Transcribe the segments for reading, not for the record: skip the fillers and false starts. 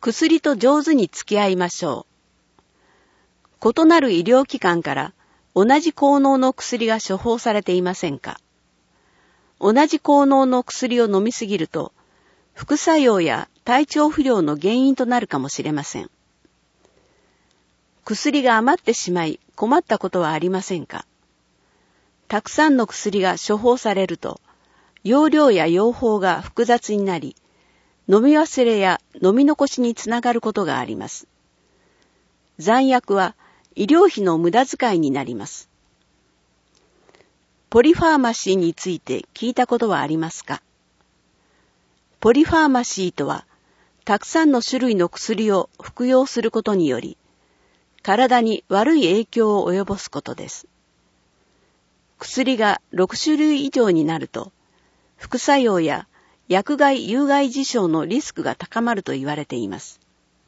薬と上手に付き合いましょう。異なる医療機関から同じ効能の薬が処方されていませんか？同じ効能の薬を飲みすぎると、副作用や体調不良の原因となるかもしれません。薬が余ってしまい困ったことはありませんか？たくさんの薬が処方されると、用量や用法が複雑になり、飲み忘れや飲み残しにつながることがあります。残薬は医療費の無駄遣いになります。ポリファーマシーについて聞いたことはありますか？ポリファーマシーとは、たくさんの種類の薬を服用することにより、体に悪い影響を及ぼすことです。薬が6種類以上になると、副作用や薬害有害事象のリスクが高まると言われています。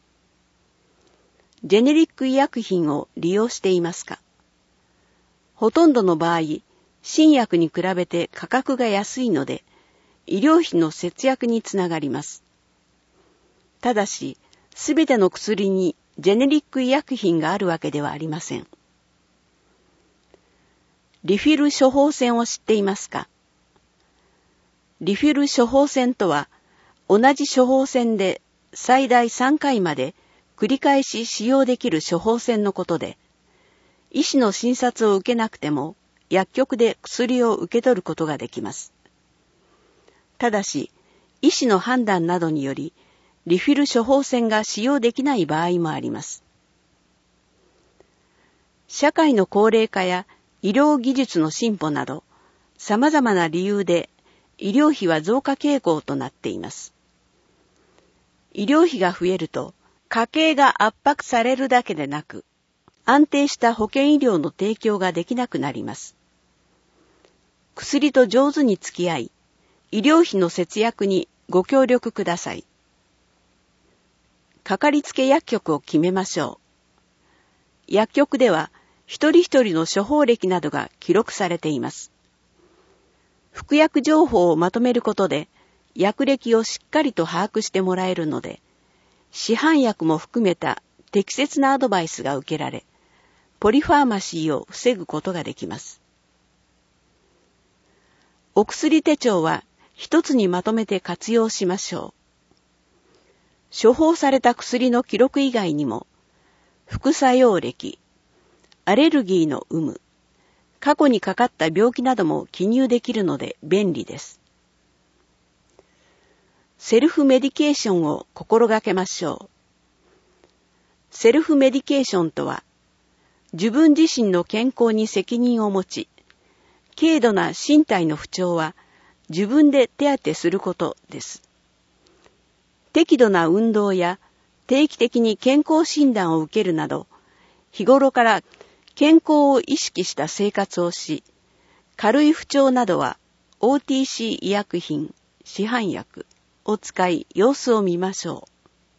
ジェネリック医薬品を利用していますか？ほとんどの場合、新薬に比べて価格が安いので、医療費の節約につながります。ただし、すべての薬にジェネリック医薬品があるわけではありません。リフィル処方箋を知っていますか？リフィル処方箋とは、同じ処方箋で最大3回まで繰り返し使用できる処方箋のことで、医師の診察を受けなくても薬局で薬を受け取ることができます。ただし、医師の判断などにより、リフィル処方箋が使用できない場合もあります。社会の高齢化や医療技術の進歩など、様々な理由で医療費は増加傾向となっています。医療費が増えると、家計が圧迫されるだけでなく、安定した保健医療の提供ができなくなります。薬と上手に付き合い、医療費の節約にご協力ください。かかりつけ薬局を決めましょう。薬局では一人一人の処方歴などが記録されています。服薬情報をまとめることで薬歴をしっかりと把握してもらえるので、市販薬も含めた適切なアドバイスが受けられ、ポリファーマシーを防ぐことができます。お薬手帳は一つにまとめて活用しましょう。処方された薬の記録以外にも、副作用歴、アレルギーの有無、過去にかかった病気なども記入できるので便利です。セルフメディケーションを心がけましょう。セルフメディケーションとは、自分自身の健康に責任を持ち、軽度な身体の不調は自分で手当てすることです。適度な運動や定期的に健康診断を受けるなど、日頃から健康を意識した生活をし、軽い不調などは OTC 医薬品、市販薬を使い様子を見ましょう。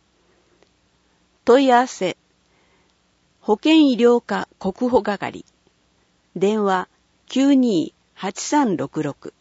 問い合わせ、保健医療課国保係、電話 92-8366